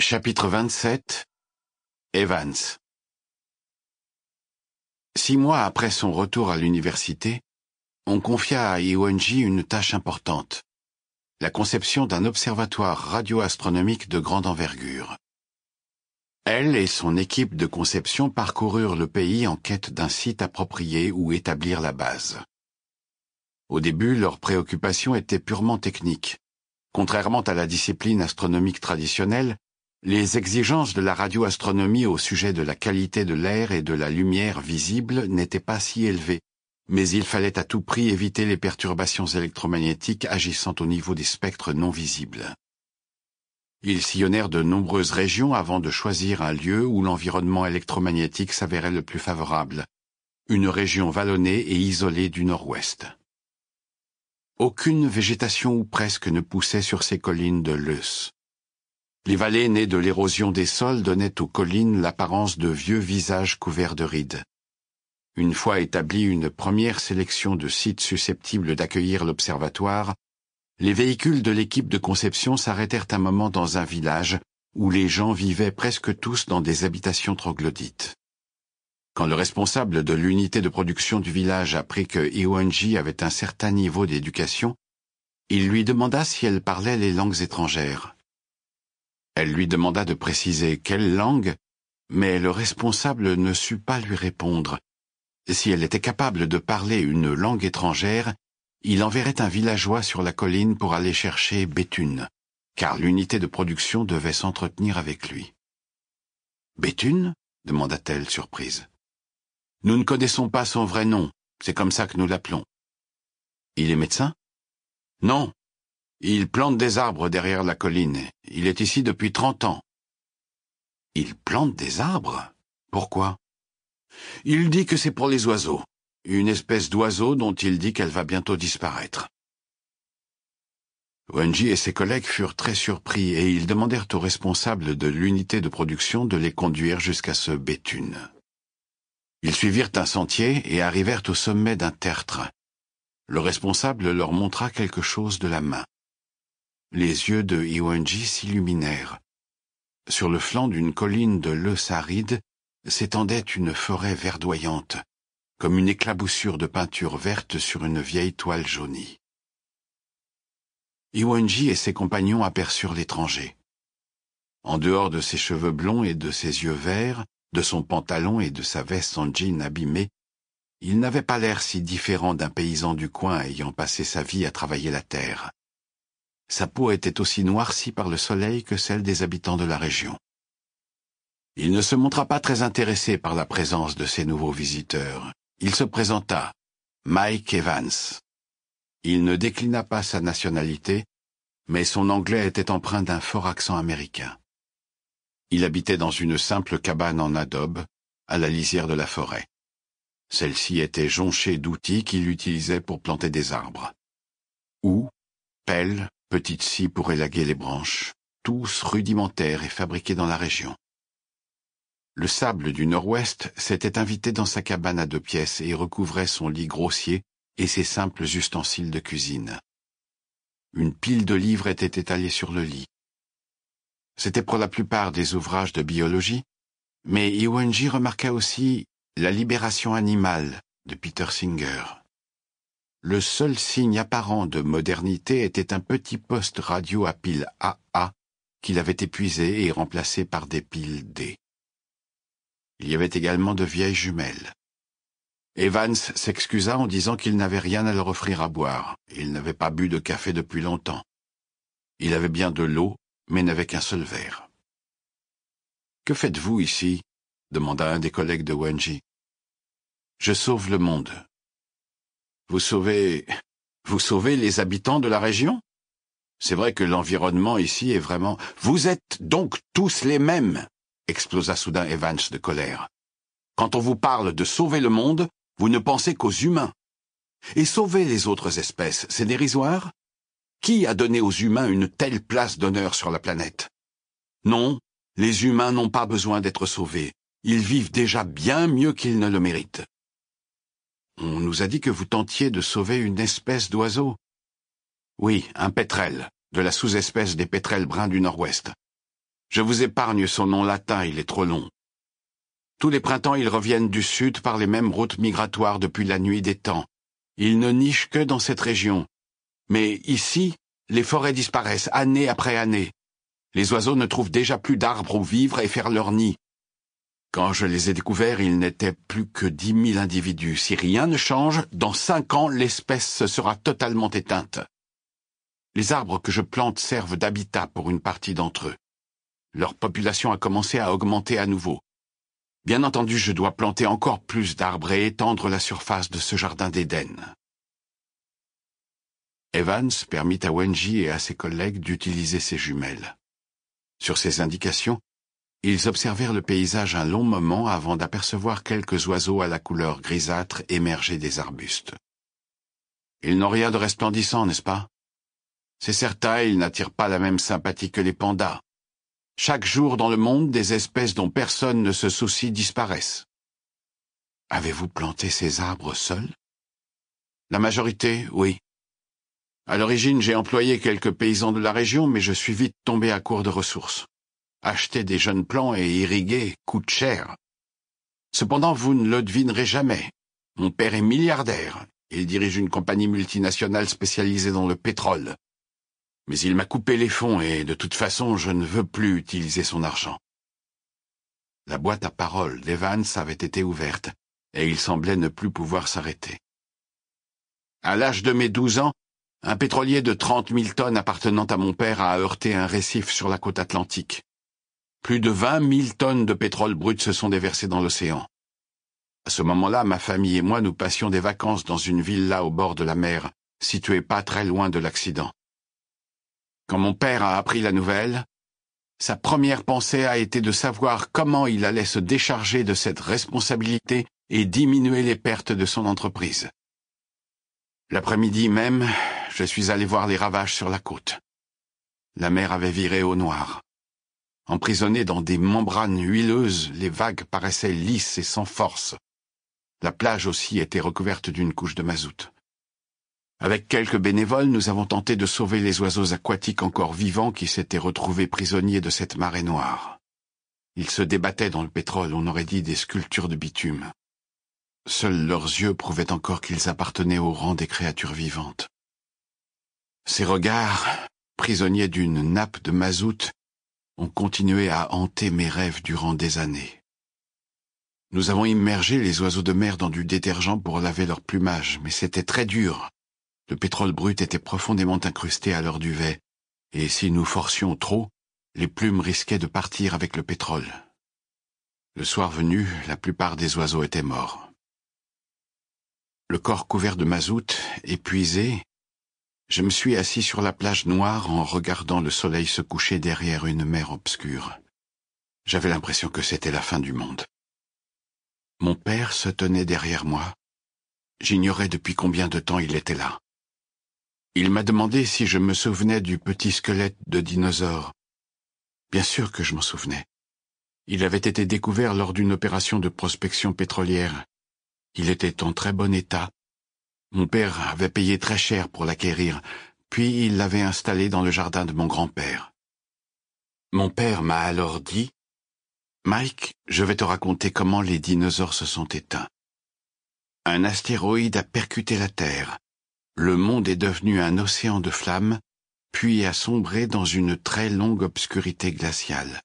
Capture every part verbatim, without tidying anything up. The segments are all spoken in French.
Chapitre vingt-sept. Evans. Six mois après son retour à l'université, on confia à Iwanji une tâche importante, la conception d'un observatoire radioastronomique de grande envergure. Elle et son équipe de conception parcoururent le pays en quête d'un site approprié où établir la base. Au début, leurs préoccupations étaient purement techniques. Contrairement à la discipline astronomique traditionnelle, les exigences de la radioastronomie au sujet de la qualité de l'air et de la lumière visible n'étaient pas si élevées, mais il fallait à tout prix éviter les perturbations électromagnétiques agissant au niveau des spectres non visibles. Ils sillonnèrent de nombreuses régions avant de choisir un lieu où l'environnement électromagnétique s'avérait le plus favorable, une région vallonnée et isolée du nord-ouest. Aucune végétation ou presque ne poussait sur ces collines de Leuce. Les vallées nées de l'érosion des sols donnaient aux collines l'apparence de vieux visages couverts de rides. Une fois établie une première sélection de sites susceptibles d'accueillir l'observatoire, les véhicules de l'équipe de conception s'arrêtèrent un moment dans un village où les gens vivaient presque tous dans des habitations troglodytes. Quand le responsable de l'unité de production du village apprit que Iwanji avait un certain niveau d'éducation, il lui demanda si elle parlait les langues étrangères. Elle lui demanda de préciser quelle langue, mais le responsable ne sut pas lui répondre. Si elle était capable de parler une langue étrangère, il enverrait un villageois sur la colline pour aller chercher Béthune, car l'unité de production devait s'entretenir avec lui. « Béthune » demanda-t-elle, surprise. « Nous ne connaissons pas son vrai nom, c'est comme ça que nous l'appelons. »« Il est médecin ?»« Non. Il plante des arbres derrière la colline. Il est ici depuis trente ans. »« Il plante des arbres ? Pourquoi ?»« Il dit que c'est pour les oiseaux. Une espèce d'oiseau dont il dit qu'elle va bientôt disparaître. » Iwanji et ses collègues furent très surpris et ils demandèrent au responsable de l'unité de production de les conduire jusqu'à ce Béthune. Ils suivirent un sentier et arrivèrent au sommet d'un tertre. Le responsable leur montra quelque chose de la main. Les yeux de Iwanji s'illuminèrent. Sur le flanc d'une colline de Leuce aride s'étendait une forêt verdoyante, comme une éclaboussure de peinture verte sur une vieille toile jaunie. Iwanji et ses compagnons aperçurent l'étranger. En dehors de ses cheveux blonds et de ses yeux verts, de son pantalon et de sa veste en jean abîmée, il n'avait pas l'air si différent d'un paysan du coin ayant passé sa vie à travailler la terre. Sa peau était aussi noircie par le soleil que celle des habitants de la région. Il ne se montra pas très intéressé par la présence de ces nouveaux visiteurs. Il se présenta, Mike Evans. Il ne déclina pas sa nationalité, mais son anglais était empreint d'un fort accent américain. Il habitait dans une simple cabane en adobe, à la lisière de la forêt. Celle-ci était jonchée d'outils qu'il utilisait pour planter des arbres. Houes, pelles, petites scies pour élaguer les branches, tous rudimentaires et fabriqués dans la région. Le sable du nord-ouest s'était invité dans sa cabane à deux pièces et recouvrait son lit grossier et ses simples ustensiles de cuisine. Une pile de livres était étalée sur le lit. C'était pour la plupart des ouvrages de biologie, mais Iwanji remarqua aussi La libération animale de Peter Singer. Le seul signe apparent de modernité était un petit poste radio à pile A A qu'il avait épuisé et remplacé par des piles D. Il y avait également de vieilles jumelles. Evans s'excusa en disant qu'il n'avait rien à leur offrir à boire. Il n'avait pas bu de café depuis longtemps. Il avait bien de l'eau, mais n'avait qu'un seul verre. « Que faites-vous ici ?» demanda un des collègues de Iwanji. « Je sauve le monde. »« Vous sauvez... vous sauvez les habitants de la région ? C'est vrai que l'environnement ici est vraiment... »« Vous êtes donc tous les mêmes !» explosa soudain Evans de colère. « Quand on vous parle de sauver le monde, vous ne pensez qu'aux humains. Et sauver les autres espèces, c'est dérisoire ? Qui a donné aux humains une telle place d'honneur sur la planète ? Non, les humains n'ont pas besoin d'être sauvés. Ils vivent déjà bien mieux qu'ils ne le méritent. On nous a dit que vous tentiez de sauver une espèce d'oiseau. Oui, un pétrel, de la sous-espèce des pétrels bruns du nord-ouest. Je vous épargne son nom latin, il est trop long. Tous les printemps, ils reviennent du sud par les mêmes routes migratoires depuis la nuit des temps. Ils ne nichent que dans cette région. Mais ici, les forêts disparaissent année après année. Les oiseaux ne trouvent déjà plus d'arbres où vivre et faire leur nid. Quand je les ai découverts, il n'était plus que dix mille individus. Si rien ne change, dans cinq ans, l'espèce sera totalement éteinte. Les arbres que je plante servent d'habitat pour une partie d'entre eux. Leur population a commencé à augmenter à nouveau. Bien entendu, je dois planter encore plus d'arbres et étendre la surface de ce jardin d'Éden. Evans permit à Wenji et à ses collègues d'utiliser ses jumelles. Sur ces indications, ils observèrent le paysage un long moment avant d'apercevoir quelques oiseaux à la couleur grisâtre émerger des arbustes. Ils n'ont rien de resplendissant, n'est-ce pas? C'est certain, ils n'attirent pas la même sympathie que les pandas. Chaque jour dans le monde, des espèces dont personne ne se soucie disparaissent. Avez-vous planté ces arbres seuls? La majorité, oui. À l'origine, j'ai employé quelques paysans de la région, mais je suis vite tombé à court de ressources. Acheter des jeunes plants et irriguer coûte cher. Cependant, vous ne le devinerez jamais. Mon père est milliardaire. Il dirige une compagnie multinationale spécialisée dans le pétrole. Mais il m'a coupé les fonds et, de toute façon, je ne veux plus utiliser son argent. La boîte à paroles d'Evans avait été ouverte, et il semblait ne plus pouvoir s'arrêter. À l'âge de mes douze ans, un pétrolier de trente mille tonnes appartenant à mon père a heurté un récif sur la côte atlantique. Plus de vingt mille tonnes de pétrole brut se sont déversées dans l'océan. À ce moment-là, ma famille et moi nous passions des vacances dans une villa au bord de la mer, située pas très loin de l'accident. Quand mon père a appris la nouvelle, sa première pensée a été de savoir comment il allait se décharger de cette responsabilité et diminuer les pertes de son entreprise. L'après-midi même, je suis allé voir les ravages sur la côte. La mer avait viré au noir. Emprisonnées dans des membranes huileuses, les vagues paraissaient lisses et sans force. La plage aussi était recouverte d'une couche de mazout. Avec quelques bénévoles, nous avons tenté de sauver les oiseaux aquatiques encore vivants qui s'étaient retrouvés prisonniers de cette marée noire. Ils se débattaient dans le pétrole, on aurait dit des sculptures de bitume. Seuls leurs yeux prouvaient encore qu'ils appartenaient au rang des créatures vivantes. Ces regards, prisonniers d'une nappe de mazout, ont continué à hanter mes rêves durant des années. Nous avons immergé les oiseaux de mer dans du détergent pour laver leur plumage, mais c'était très dur. Le pétrole brut était profondément incrusté à leur duvet, et si nous forcions trop, les plumes risquaient de partir avec le pétrole. Le soir venu, la plupart des oiseaux étaient morts. Le corps couvert de mazout, épuisé, je me suis assis sur la plage noire en regardant le soleil se coucher derrière une mer obscure. J'avais l'impression que c'était la fin du monde. Mon père se tenait derrière moi. J'ignorais depuis combien de temps il était là. Il m'a demandé si je me souvenais du petit squelette de dinosaure. Bien sûr que je m'en souvenais. Il avait été découvert lors d'une opération de prospection pétrolière. Il était en très bon état. Mon père avait payé très cher pour l'acquérir, puis il l'avait installé dans le jardin de mon grand-père. Mon père m'a alors dit « Mike, je vais te raconter comment les dinosaures se sont éteints. Un astéroïde a percuté la Terre. Le monde est devenu un océan de flammes, puis a sombré dans une très longue obscurité glaciale.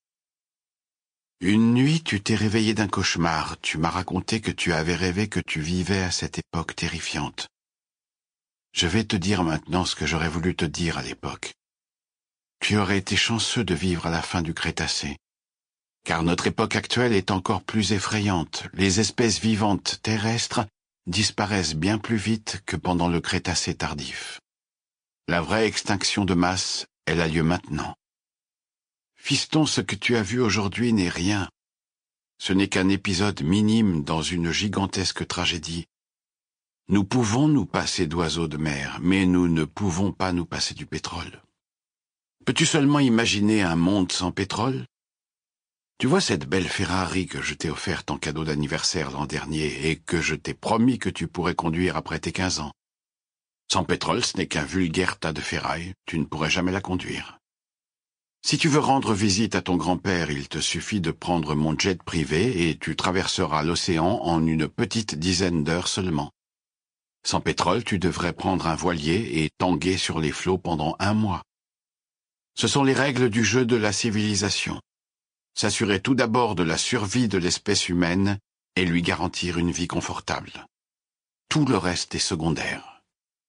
Une nuit, tu t'es réveillé d'un cauchemar. Tu m'as raconté que tu avais rêvé que tu vivais à cette époque terrifiante. Je vais te dire maintenant ce que j'aurais voulu te dire à l'époque. Tu aurais été chanceux de vivre à la fin du Crétacé, car notre époque actuelle est encore plus effrayante. Les espèces vivantes terrestres disparaissent bien plus vite que pendant le Crétacé tardif. La vraie extinction de masse, elle a lieu maintenant. Fiston, ce que tu as vu aujourd'hui n'est rien. Ce n'est qu'un épisode minime dans une gigantesque tragédie. Nous pouvons nous passer d'oiseaux de mer, mais nous ne pouvons pas nous passer du pétrole. Peux-tu seulement imaginer un monde sans pétrole? Tu vois cette belle Ferrari que je t'ai offerte en cadeau d'anniversaire l'an dernier et que je t'ai promis que tu pourrais conduire après tes quinze ans. Sans pétrole, ce n'est qu'un vulgaire tas de ferraille, tu ne pourrais jamais la conduire. Si tu veux rendre visite à ton grand-père, il te suffit de prendre mon jet privé et tu traverseras l'océan en une petite dizaine d'heures seulement. Sans pétrole, tu devrais prendre un voilier et tanguer sur les flots pendant un mois. Ce sont les règles du jeu de la civilisation. S'assurer tout d'abord de la survie de l'espèce humaine et lui garantir une vie confortable. Tout le reste est secondaire.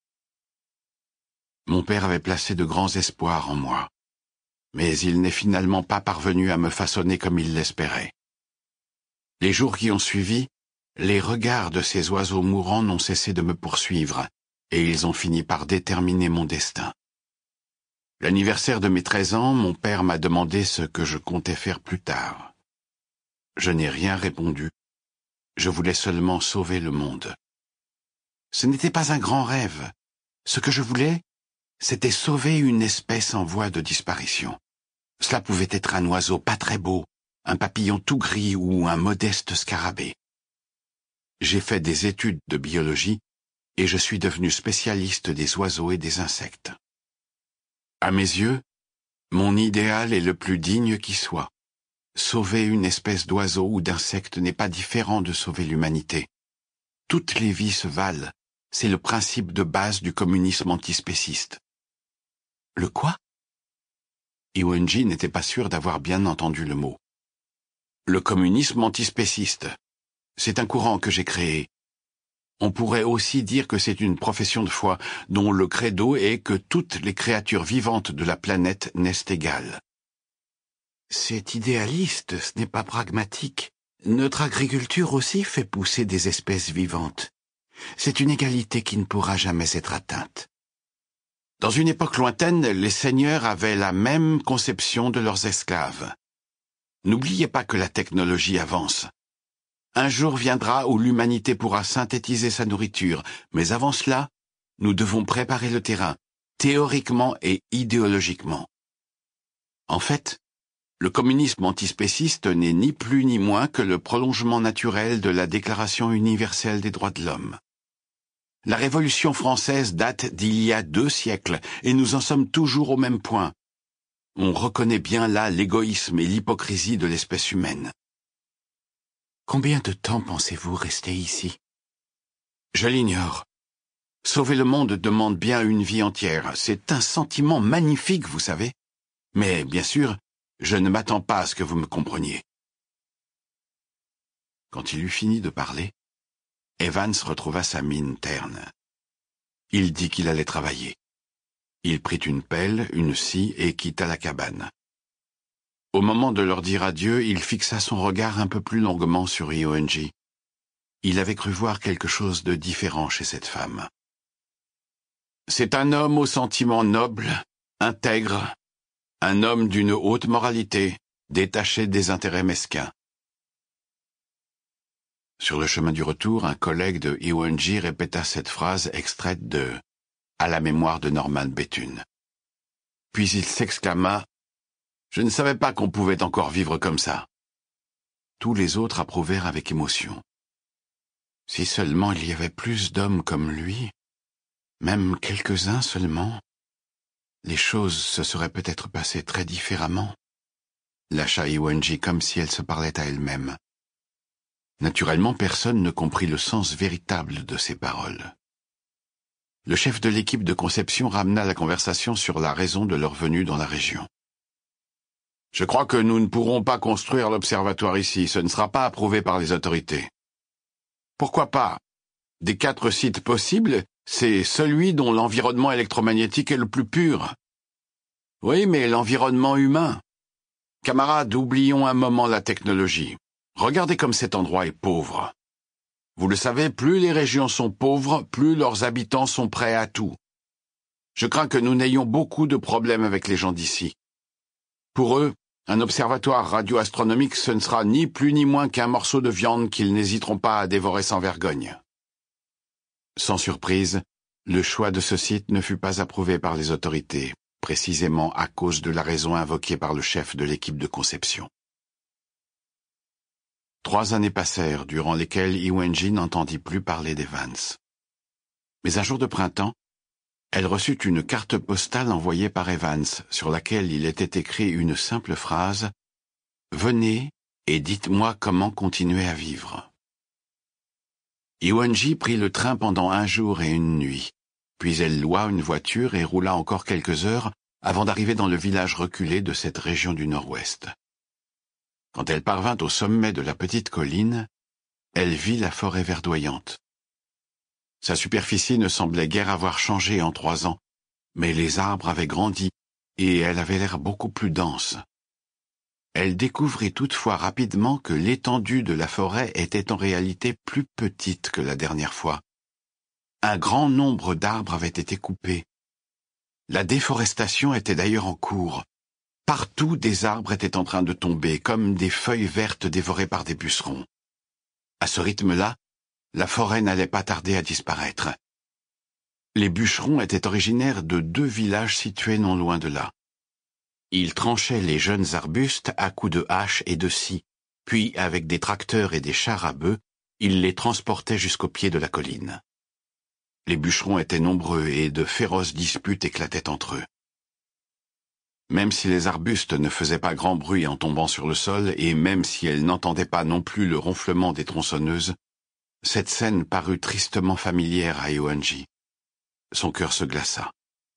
Mon père avait placé de grands espoirs en moi, mais il n'est finalement pas parvenu à me façonner comme il l'espérait. Les jours qui ont suivi, les regards de ces oiseaux mourants n'ont cessé de me poursuivre, et ils ont fini par déterminer mon destin. L'anniversaire de mes treize ans, mon père m'a demandé ce que je comptais faire plus tard. Je n'ai rien répondu. Je voulais seulement sauver le monde. Ce n'était pas un grand rêve. Ce que je voulais, c'était sauver une espèce en voie de disparition. Cela pouvait être un oiseau pas très beau, un papillon tout gris ou un modeste scarabée. J'ai fait des études de biologie et je suis devenu spécialiste des oiseaux et des insectes. À mes yeux, mon idéal est le plus digne qui soit. Sauver une espèce d'oiseau ou d'insecte n'est pas différent de sauver l'humanité. Toutes les vies se valent. C'est le principe de base du communisme antispéciste. Le quoi? Iwenji n'était pas sûr d'avoir bien entendu le mot. Le communisme antispéciste. C'est un courant que j'ai créé. On pourrait aussi dire que c'est une profession de foi dont le credo est que toutes les créatures vivantes de la planète naissent égales. C'est idéaliste, ce n'est pas pragmatique. Notre agriculture aussi fait pousser des espèces vivantes. C'est une égalité qui ne pourra jamais être atteinte. Dans une époque lointaine, les seigneurs avaient la même conception de leurs esclaves. N'oubliez pas que la technologie avance. Un jour viendra où l'humanité pourra synthétiser sa nourriture, mais avant cela, nous devons préparer le terrain, théoriquement et idéologiquement. En fait, le communisme antispéciste n'est ni plus ni moins que le prolongement naturel de la Déclaration universelle des droits de l'homme. La Révolution française date d'il y a deux siècles, et nous en sommes toujours au même point. On reconnaît bien là l'égoïsme et l'hypocrisie de l'espèce humaine. Combien de temps pensez-vous rester ici? Je l'ignore. Sauver le monde demande bien une vie entière. C'est un sentiment magnifique, vous savez. Mais, bien sûr, je ne m'attends pas à ce que vous me compreniez. Quand il eut fini de parler, Evans retrouva sa mine terne. Il dit qu'il allait travailler. Il prit une pelle, une scie et quitta la cabane. Au moment de leur dire adieu, il fixa son regard un peu plus longuement sur Iwenji. Il avait cru voir quelque chose de différent chez cette femme. C'est un homme aux sentiments nobles, intègre, un homme d'une haute moralité, détaché des intérêts mesquins. Sur le chemin du retour, un collègue de Iwenji répéta cette phrase extraite de « À la mémoire de Norman Bethune ». Puis il s'exclama « Je ne savais pas qu'on pouvait encore vivre comme ça ». Tous les autres approuvèrent avec émotion. Si seulement il y avait plus d'hommes comme lui, même quelques-uns seulement, les choses se seraient peut-être passées très différemment. Lâcha Iwenji comme si elle se parlait à elle-même. Naturellement, personne ne comprit le sens véritable de ces paroles. Le chef de l'équipe de conception ramena la conversation sur la raison de leur venue dans la région. « Je crois que nous ne pourrons pas construire l'observatoire ici, ce ne sera pas approuvé par les autorités. »« Pourquoi pas? Des quatre sites possibles, c'est celui dont l'environnement électromagnétique est le plus pur. »« Oui, mais l'environnement humain. Camarades, oublions un moment la technologie. Regardez comme cet endroit est pauvre. Vous le savez, plus les régions sont pauvres, plus leurs habitants sont prêts à tout. Je crains que nous n'ayons beaucoup de problèmes avec les gens d'ici. Pour eux, un observatoire radioastronomique, ce ne sera ni plus ni moins qu'un morceau de viande qu'ils n'hésiteront pas à dévorer sans vergogne. » Sans surprise, le choix de ce site ne fut pas approuvé par les autorités, précisément à cause de la raison invoquée par le chef de l'équipe de conception. Trois années passèrent, durant lesquelles Iwenji n'entendit plus parler d'Evans. Mais un jour de printemps, Elle reçut une carte postale envoyée par Evans, sur laquelle il était écrit une simple phrase « Venez et dites-moi comment continuer à vivre ». Iwanji prit le train pendant un jour et une nuit, puis elle loua une voiture et roula encore quelques heures avant d'arriver dans le village reculé de cette région du nord-ouest. Quand elle parvint au sommet de la petite colline, elle vit la forêt verdoyante. Sa superficie ne semblait guère avoir changé en trois ans, mais les arbres avaient grandi et elle avait l'air beaucoup plus dense. Elle découvrit toutefois rapidement que l'étendue de la forêt était en réalité plus petite que la dernière fois. Un grand nombre d'arbres avaient été coupés. La déforestation était d'ailleurs en cours. Partout des arbres étaient en train de tomber, comme des feuilles vertes dévorées par des pucerons. À ce rythme-là, la forêt n'allait pas tarder à disparaître. Les bûcherons étaient originaires de deux villages situés non loin de là. Ils tranchaient les jeunes arbustes à coups de hache et de scie, puis avec des tracteurs et des chars à bœufs, ils les transportaient jusqu'au pied de la colline. Les bûcherons étaient nombreux et de féroces disputes éclataient entre eux. Même si les arbustes ne faisaient pas grand bruit en tombant sur le sol, et même si elle n'entendait pas non plus le ronflement des tronçonneuses, cette scène parut tristement familière à Iwanji. Son cœur se glaça.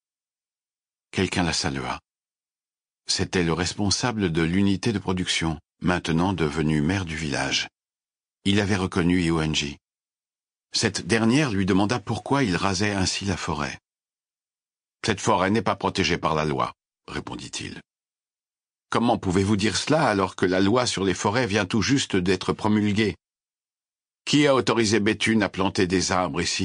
Quelqu'un la salua. C'était le responsable de l'unité de production, maintenant devenu maire du village. Il avait reconnu Iwanji. Cette dernière lui demanda pourquoi il rasait ainsi la forêt. « Cette forêt n'est pas protégée par la loi », répondit-il. « Comment pouvez-vous dire cela alors que la loi sur les forêts vient tout juste d'être promulguée? Qui a autorisé Béthune à planter des arbres ici?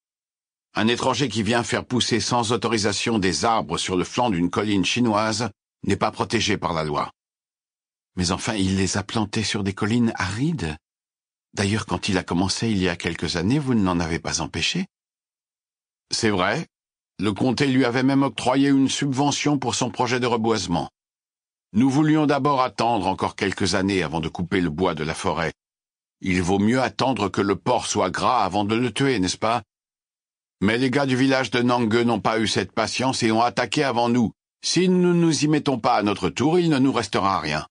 Un étranger qui vient faire pousser sans autorisation des arbres sur le flanc d'une colline chinoise n'est pas protégé par la loi. Mais enfin, il les a plantés sur des collines arides. D'ailleurs, quand il a commencé il y a quelques années, vous ne l'en avez pas empêché. C'est vrai. Le comté lui avait même octroyé une subvention pour son projet de reboisement. Nous voulions d'abord attendre encore quelques années avant de couper le bois de la forêt. Il vaut mieux attendre que le porc soit gras avant de le tuer, n'est-ce pas? Mais les gars du village de Nangue n'ont pas eu cette patience et ont attaqué avant nous. Si nous ne nous y mettons pas à notre tour, il ne nous restera rien.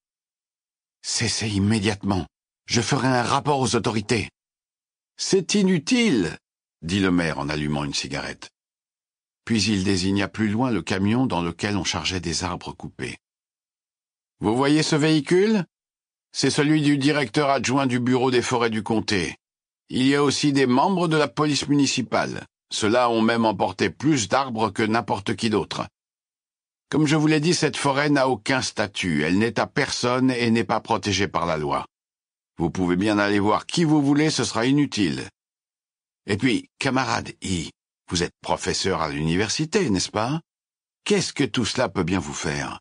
Cessez immédiatement. Je ferai un rapport aux autorités. C'est inutile, dit le maire en allumant une cigarette. Puis il désigna plus loin le camion dans lequel on chargeait des arbres coupés. Vous voyez ce véhicule? C'est celui du directeur adjoint du bureau des forêts du comté. Il y a aussi des membres de la police municipale. Ceux-là ont même emporté plus d'arbres que n'importe qui d'autre. Comme je vous l'ai dit, cette forêt n'a aucun statut. Elle n'est à personne et n'est pas protégée par la loi. Vous pouvez bien aller voir qui vous voulez, ce sera inutile. Et puis, camarade I, vous êtes professeur à l'université, n'est-ce pas? Qu'est-ce que tout cela peut bien vous faire?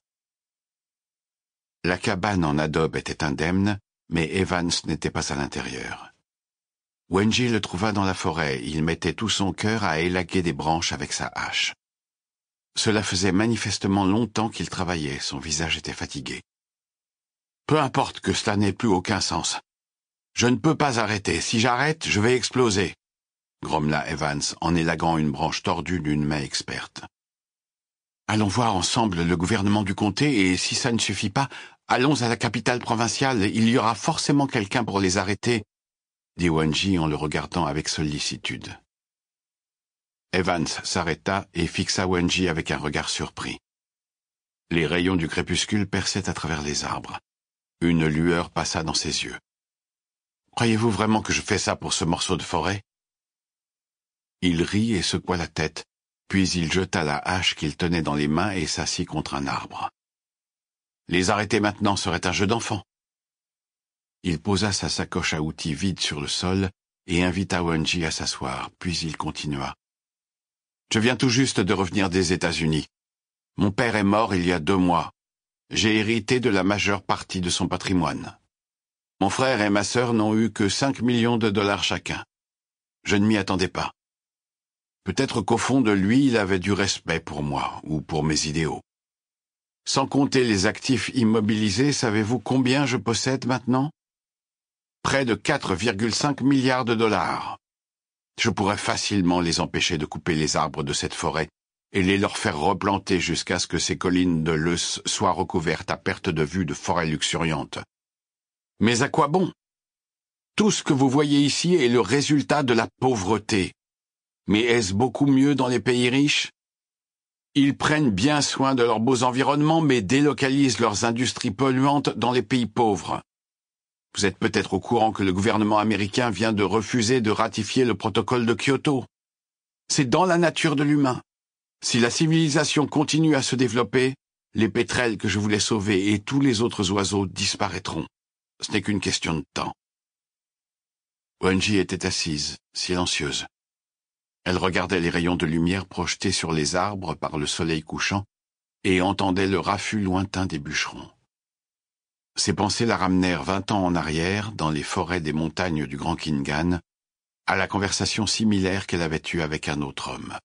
La cabane en adobe était indemne, mais Evans n'était pas à l'intérieur. Wenji le trouva dans la forêt. Il mettait tout son cœur à élaguer des branches avec sa hache. Cela faisait manifestement longtemps qu'il travaillait, son visage était fatigué. Peu importe que cela n'ait plus aucun sens. Je ne peux pas arrêter. Si j'arrête, je vais exploser, grommela Evans en élaguant une branche tordue d'une main experte. Allons voir ensemble le gouvernement du comté et si ça ne suffit pas, allons à la capitale provinciale. Il y aura forcément quelqu'un pour les arrêter, dit Wenji en le regardant avec sollicitude. Evans s'arrêta et fixa Wenji avec un regard surpris. Les rayons du crépuscule perçaient à travers les arbres. Une lueur passa dans ses yeux. « Croyez-vous vraiment que je fais ça pour ce morceau de forêt ?» Il rit et secoua la tête, puis il jeta la hache qu'il tenait dans les mains et s'assit contre un arbre. Les arrêter maintenant serait un jeu d'enfant. Il posa sa sacoche à outils vide sur le sol et invita Wenji à s'asseoir, puis il continua. « Je viens tout juste de revenir des États-Unis. Mon père est mort il y a deux mois. J'ai hérité de la majeure partie de son patrimoine. Mon frère et ma sœur n'ont eu que cinq millions de dollars chacun. Je ne m'y attendais pas. Peut-être qu'au fond de lui, il avait du respect pour moi ou pour mes idéaux. Sans compter les actifs immobilisés, savez-vous combien je possède maintenant? Près de quatre virgule cinq milliards de dollars. Je pourrais facilement les empêcher de couper les arbres de cette forêt et les leur faire replanter jusqu'à ce que ces collines de l'Eus soient recouvertes à perte de vue de forêts luxuriantes. Mais à quoi bon? Tout ce que vous voyez ici est le résultat de la pauvreté. Mais est-ce beaucoup mieux dans les pays riches? Ils prennent bien soin de leurs beaux environnements, mais délocalisent leurs industries polluantes dans les pays pauvres. Vous êtes peut-être au courant que le gouvernement américain vient de refuser de ratifier le protocole de Kyoto. C'est dans la nature de l'humain. Si la civilisation continue à se développer, les pétrels que je voulais sauver et tous les autres oiseaux disparaîtront. Ce n'est qu'une question de temps. Wenji était assise, silencieuse. Elle regardait les rayons de lumière projetés sur les arbres par le soleil couchant et entendait le raffut lointain des bûcherons. Ses pensées la ramenèrent vingt ans en arrière, dans les forêts des montagnes du Grand Kingan, à la conversation similaire qu'elle avait eue avec un autre homme.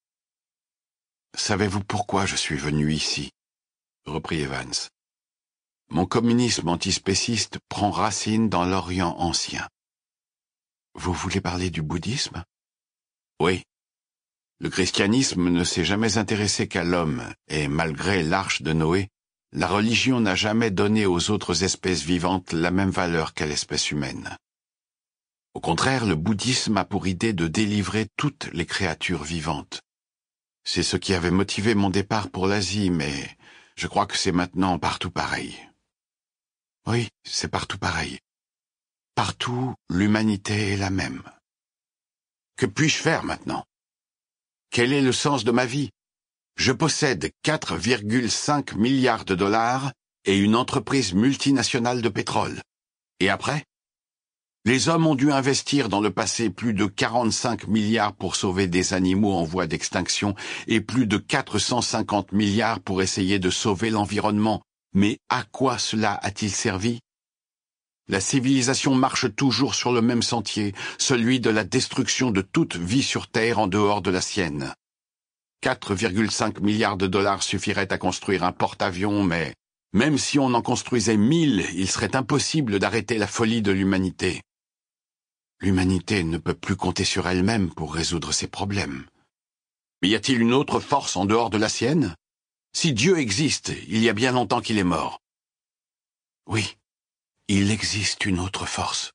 « Savez-vous pourquoi je suis venu ici ?» reprit Evans. « Mon communisme antispéciste prend racine dans l'Orient ancien. » Vous voulez parler du bouddhisme? Oui. Le christianisme ne s'est jamais intéressé qu'à l'homme, et malgré l'arche de Noé, la religion n'a jamais donné aux autres espèces vivantes la même valeur qu'à l'espèce humaine. Au contraire, le bouddhisme a pour idée de délivrer toutes les créatures vivantes. C'est ce qui avait motivé mon départ pour l'Asie, mais je crois que c'est maintenant partout pareil. Oui, c'est partout pareil. Partout, l'humanité est la même. Que puis-je faire maintenant? Quel est le sens de ma vie? Je possède quatre virgule cinq milliards de dollars et une entreprise multinationale de pétrole. Et après? Les hommes ont dû investir dans le passé plus de quarante-cinq milliards pour sauver des animaux en voie d'extinction et plus de quatre cent cinquante milliards pour essayer de sauver l'environnement. Mais à quoi cela a-t-il servi? La civilisation marche toujours sur le même sentier, celui de la destruction de toute vie sur Terre en dehors de la sienne. quatre virgule cinq milliards de dollars suffiraient à construire un porte-avions, mais même si on en construisait mille, il serait impossible d'arrêter la folie de l'humanité. L'humanité ne peut plus compter sur elle-même pour résoudre ses problèmes. Mais y a-t-il une autre force en dehors de la sienne? Si Dieu existe, il y a bien longtemps qu'il est mort. Oui. Il existe une autre force.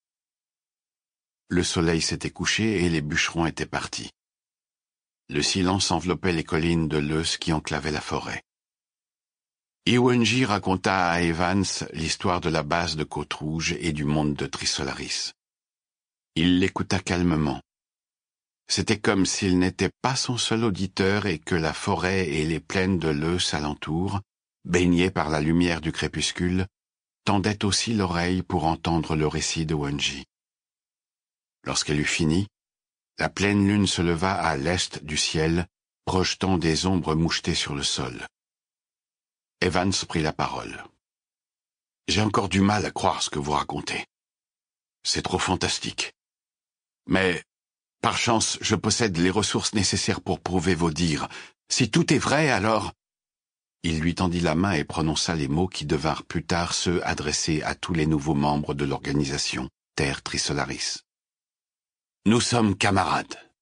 Le soleil s'était couché et les bûcherons étaient partis. Le silence enveloppait les collines de l'Eus qui enclavaient la forêt. Iwenji raconta à Evans l'histoire de la base de Côte-Rouge et du monde de Trisolaris. Il l'écouta calmement. C'était comme s'il n'était pas son seul auditeur et que la forêt et les plaines de l'Eus alentour, baignées par la lumière du crépuscule, tendait aussi l'oreille pour entendre le récit de Wenji. Lorsqu'elle eut fini, la pleine lune se leva à l'est du ciel, projetant des ombres mouchetées sur le sol. Evans prit la parole. « J'ai encore du mal à croire ce que vous racontez. C'est trop fantastique. Mais, par chance, je possède les ressources nécessaires pour prouver vos dires. Si tout est vrai, alors... » Il lui tendit la main et prononça les mots qui devinrent plus tard ceux adressés à tous les nouveaux membres de l'organisation Terre Trisolaris. « Nous sommes camarades.